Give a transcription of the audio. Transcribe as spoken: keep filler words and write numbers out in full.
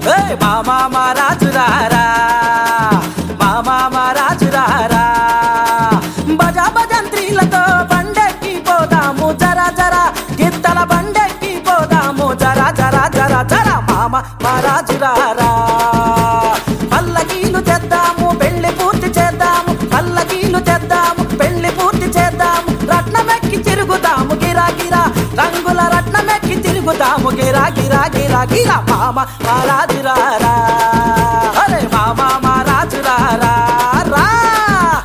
మామా మహారాజురారా మామా మహారాజురారా భజా భజంత్రీలతో బండెక్కి పోదాము జరా జరా గిత్తల బండెక్కి పోదాము జరా జరా జరా జరా మామా మహారాజురారా పల్లకీలు తెద్దాము పెళ్లి పూర్తి చేద్దాము పల్లకీలు తెద్దాము పెళ్లి పూర్తి చేద్దాము రత్నమెక్కి తిరుగుదాము గిరా గిరా రంగుల రత్నమెక్కి తిరుగుదాము గిరా గిరా గిరా గిరా మామ మహారాజురారా